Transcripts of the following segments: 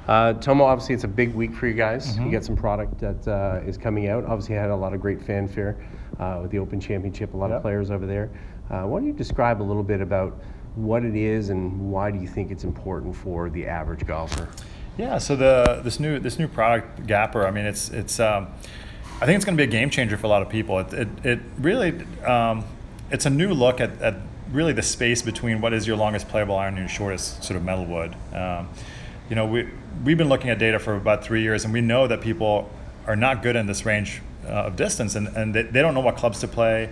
Tomo, obviously it's a big week for you guys. You got some product that is coming out. Obviously had a lot of great fanfare with the Open Championship, a lot of players over there. Why don't you describe a little bit about what it is and why do you think it's important for the average golfer? Yeah, so this new product, Gapper, I mean, it's I think it's going to be a game changer for a lot of people. It really it's a new look at really the space between what is your longest playable iron and your shortest sort of metal wood. We've been looking at data for about 3 years, and we know that people are not good in this range of distance, and they don't know what clubs to play.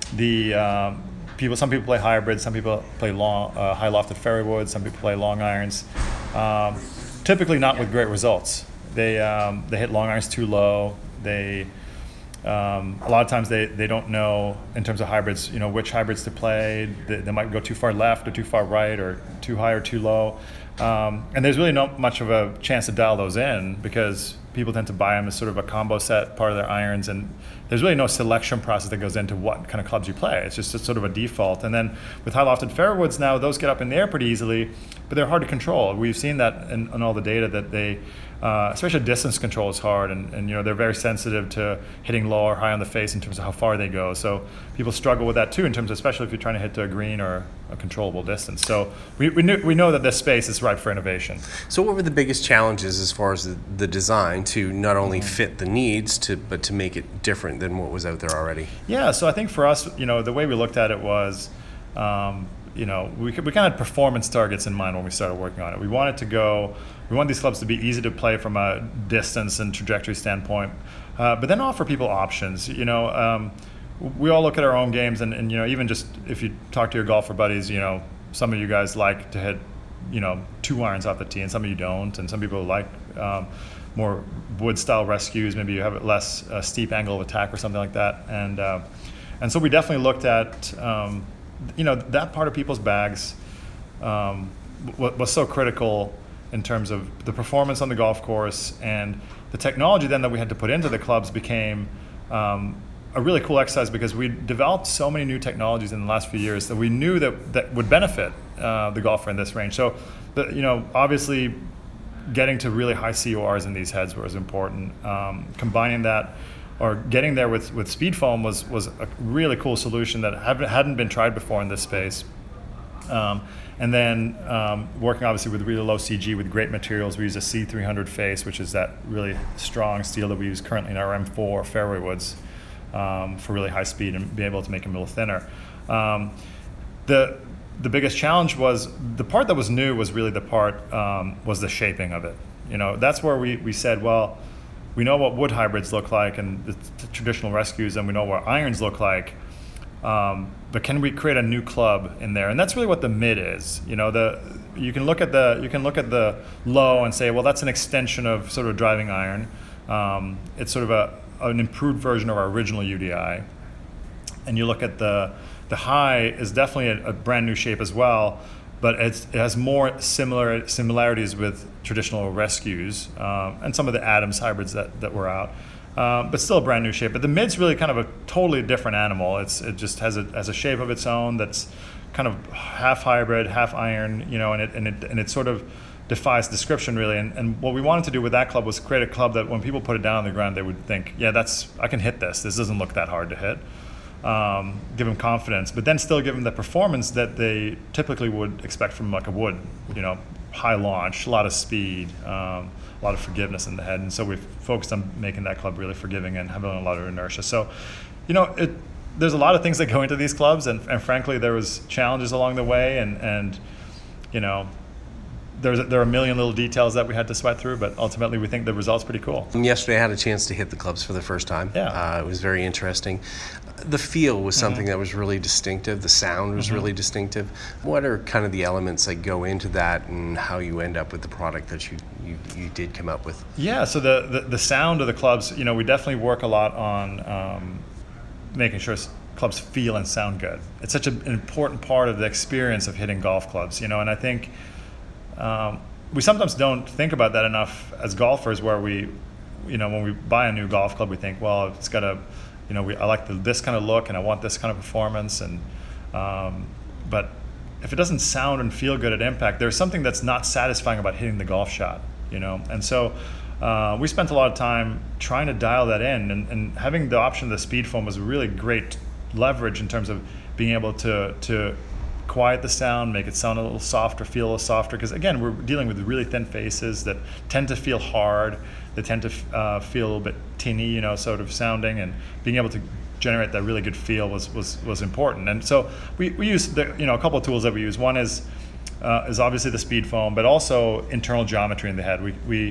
Some people play hybrids, some people play long, high lofted fairway woods, some people play long irons. Typically not with great results. They hit long irons too low. A lot of times they don't know in terms of hybrids, which hybrids to play. They might go too far left or too far right or too high or too low. And there's really not much of a chance to dial those in because people tend to buy them as sort of a combo set, part of their irons, and there's really no selection process that goes into what kind of clubs you play. It's just sort of a default. And then with high lofted fairway woods now, those get up in the air pretty easily, but they're hard to control. We've seen that in all the data that they, especially distance control is hard, and they're very sensitive to hitting low or high on the face in terms of how far they go. So people struggle with that too, in terms of, especially if you're trying to hit to a green or a controllable distance. So we know that this space is ripe for innovation. So what were the biggest challenges as far as the design to not only fit the needs but to make it different than what was out there already? Yeah, so I think for us, the way we looked at it was, we kind of had performance targets in mind when we started working on it. We want these clubs to be easy to play from a distance and trajectory standpoint, but then offer people options. We all look at our own games, and even just if you talk to your golfer buddies, some of you guys like to hit 2 irons off the tee, and some of you don't, and some people like more wood style rescues. Maybe you have a less steep angle of attack or something like that, and so we definitely looked at that part of people's bags was so critical in terms of the performance on the golf course, and the technology then that we had to put into the clubs became a really cool exercise because we developed so many new technologies in the last few years that we knew that would benefit the golfer in this range. So, obviously getting to really high CORs in these heads was important. Combining that or getting there with speed foam was a really cool solution that hadn't been tried before in this space. And then working obviously with really low CG with great materials. We use a C300 face, which is that really strong steel that we use currently in our M4 fairway woods for really high speed and be able to make them a little thinner. The biggest challenge was the part that was new was really the part was the shaping of it. That's where we said, well, we know what wood hybrids look like and the traditional rescues, and we know what irons look like. But can we create a new club in there? And that's really what the mid is. You can look at the low and say, well, that's an extension of sort of a driving iron. It's sort of an improved version of our original UDI. And you look at the high is definitely a brand new shape as well, but it has more similarities with traditional rescues and some of the Adams hybrids that were out. But still a brand new shape. But the mid's really kind of a totally different animal. It just has a shape of its own that's kind of half hybrid, half iron, and it sort of defies description really. And what we wanted to do with that club was create a club that when people put it down on the ground, they would think, yeah, I can hit this. This doesn't look that hard to hit. Give them confidence, but then still give them the performance that they typically would expect from like a wood, high launch, a lot of speed, a lot of forgiveness in the head. And so we've focused on making that club really forgiving and having a lot of inertia. So, there's a lot of things that go into these clubs, and frankly, there was challenges along the way, and there are a million little details that we had to sweat through, but ultimately we think the result's pretty cool. Yesterday I had a chance to hit the clubs for the first time. Yeah. It was very interesting. The feel was something that was really distinctive. The sound was really distinctive. What are kind of the elements that go into that and how you end up with the product that you did come up with? Yeah, so the sound of the clubs, we definitely work a lot on making sure clubs feel and sound good. It's such an important part of the experience of hitting golf clubs, and I think we sometimes don't think about that enough as golfers, where when we buy a new golf club, we think, well, it's got I like this kind of look and I want this kind of performance, but if it doesn't sound and feel good at impact, there's something that's not satisfying about hitting the golf shot. you know. And so we spent a lot of time trying to dial that in, and having the option of the speed foam was really great leverage in terms of being able to quiet the sound, make it sound a little softer, feel a little softer, because again, we're dealing with really thin faces that tend to feel hard, that tend to feel a little bit tinny, you know, sort of sounding, and being able to generate that really good feel was important. And so we use a couple of tools that we use. One is obviously the speed foam, but also internal geometry in the head.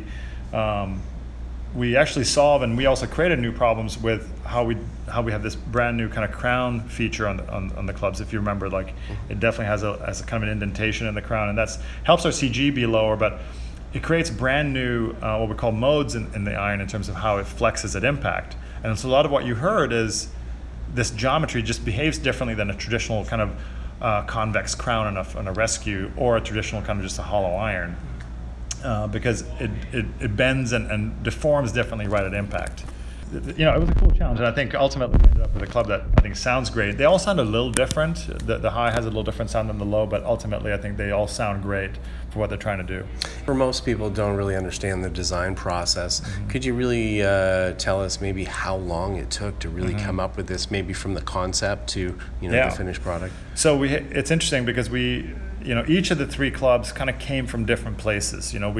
We actually solve, and we also created new problems with how we have this brand new kind of crown feature on the clubs. If you remember, like, it definitely has a kind of an indentation in the crown, and that's helps our CG be lower, but it creates brand new what we call modes in the iron in terms of how it flexes at impact. And so a lot of what you heard is this geometry just behaves differently than a traditional kind of convex crown on a rescue, or a traditional kind of just a hollow iron. Because it bends and deforms differently right at impact. You know, it was a cool challenge, and I think ultimately we ended up with a club that I think sounds great. They all sound a little different. The high has a little different sound than the low, but ultimately I think they all sound great for what they're trying to do. For most people who don't really understand the design process, could you really tell us maybe how long it took to really come up with this, maybe from the concept to the finished product? So it's interesting because each of the three clubs kind of came from different places. You know,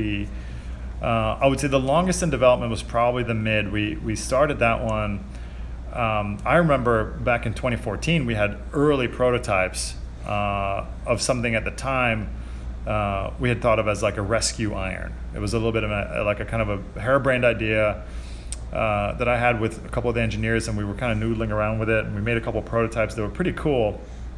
I would say the longest in development was probably the mid. We started that one. I remember back in 2014 we had early prototypes of something at the time we had thought of as like a rescue iron. It was a little bit of a kind of a harebrained idea that I had with a couple of the engineers, and we were kind of noodling around with it, and we made a couple of prototypes that were pretty cool.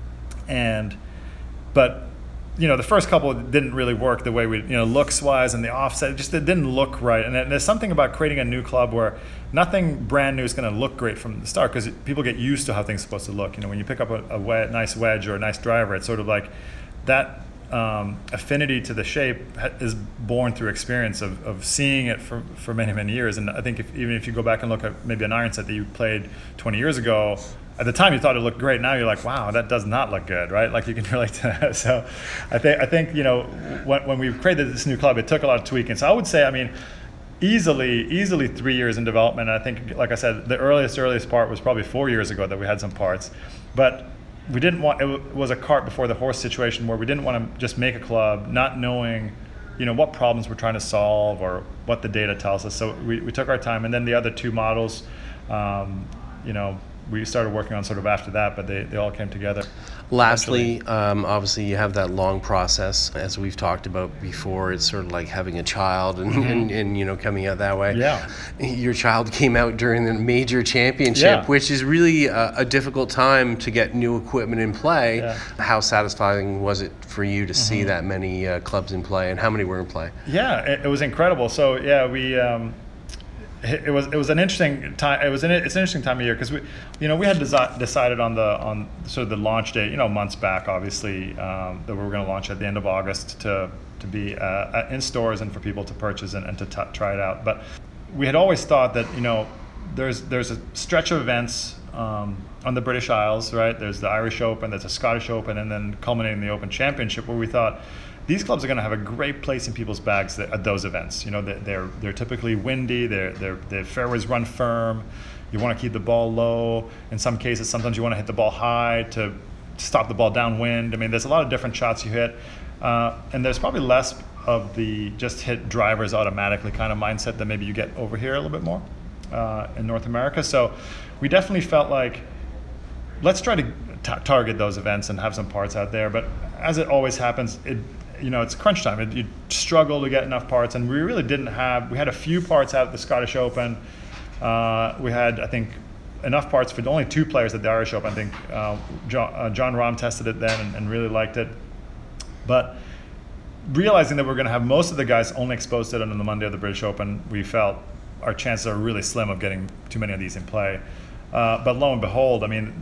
But the first couple didn't really work the way we, looks wise and the offset, it didn't look right. And there's something about creating a new club where nothing brand new is going to look great from the start, because people get used to how things are supposed to look. When you pick up a nice wedge or a nice driver, it's sort of like that affinity to the shape is born through experience of seeing it for many, many years. And I think even if you go back and look at maybe an iron set that you played 20 years ago, at the time you thought it looked great. Now you're like, wow, that does not look good, right? Like, you can relate to that. So I think when we created this new club, it took a lot of tweaking. So I would say, easily 3 years in development. And I think, like I said, the earliest part was probably 4 years ago that we had some parts. But we didn't want, it was a cart before the horse situation, where we didn't want to just make a club not knowing what problems we're trying to solve or what the data tells us. So we took our time, and then the other two models, we started working on sort of after that, but they all came together. Lastly, obviously you have that long process, as we've talked about before. It's sort of like having a child and coming out that way. Yeah. Your child came out during the major championship, which is really a difficult time to get new equipment in play. Yeah. How satisfying was it for you to see that many clubs in play, and how many were in play? Yeah, it was incredible. So we. It was an interesting time. It's an interesting time of year, because we had decided on sort of the launch date, months back, obviously, that we were going to launch at the end of August to be in stores and for people to purchase and to try it out. But we had always thought that there's a stretch of events on the British Isles, right? There's the Irish Open, there's a Scottish Open, and then culminating in the Open Championship, where we thought these clubs are going to have a great place in people's bags at those events. They're typically windy. Their fairways run firm. You want to keep the ball low. In some cases, sometimes you want to hit the ball high to stop the ball downwind. There's a lot of different shots you hit, and there's probably less of the just hit drivers automatically kind of mindset that maybe you get over here a little bit more in North America. So we definitely felt like, let's try to target those events and have some parts out there. But as it always happens, it's crunch time. You struggle to get enough parts, and we really didn't have. We had a few parts out at the Scottish Open. We had, I think, enough parts for only 2 players at the Irish Open. I think John Rahm tested it then and really liked it. But realizing that we're going to have most of the guys only exposed to it on the Monday of the British Open, we felt our chances are really slim of getting too many of these in play. But lo and behold,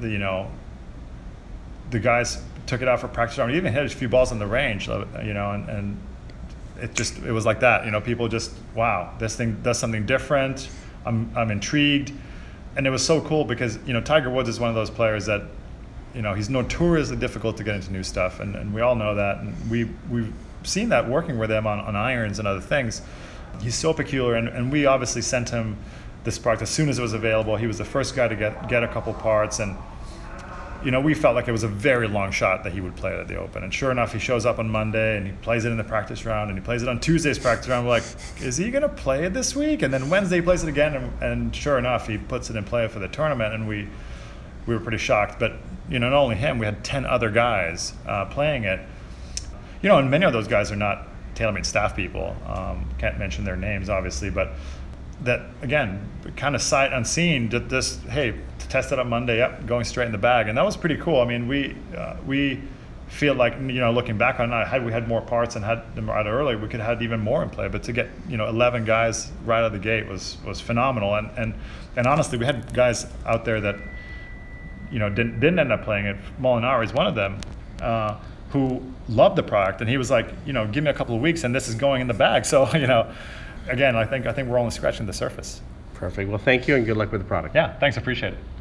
the guys took it out for practice round. We even hit a few balls on the range, and it was like that. People just, wow, this thing does something different. I'm intrigued, and it was so cool because Tiger Woods is one of those players that he's notoriously difficult to get into new stuff, and we all know that. And seen that working with him on irons and other things. He's so peculiar, and we obviously sent him this product as soon as it was available. He was the first guy to get a couple parts, and we felt like it was a very long shot that he would play it at the Open. And sure enough, he shows up on Monday and he plays it in the practice round, and he plays it on Tuesday's practice round. We're like, is he going to play it this week? And then Wednesday he plays it again, and sure enough, he puts it in play for the tournament, and we were pretty shocked. But not only him, we had 10 other guys playing it. And many of those guys are not TaylorMade staff people. Can't mention their names, obviously, but that, again, kind of sight unseen, did this, hey, to test it on Monday, yep, going straight in the bag. And that was pretty cool. I mean, we feel like, looking back on it, had we had more parts and had them right early, we could have had even more in play. But to get, 11 guys right out of the gate was phenomenal. And honestly, we had guys out there that, didn't end up playing it. Molinari is one of them, who loved the product. And he was like, give me a couple of weeks and this is going in the bag. So, again, I think we're only scratching the surface. Perfect. Well, thank you and good luck with the product. Yeah, thanks. Appreciate it.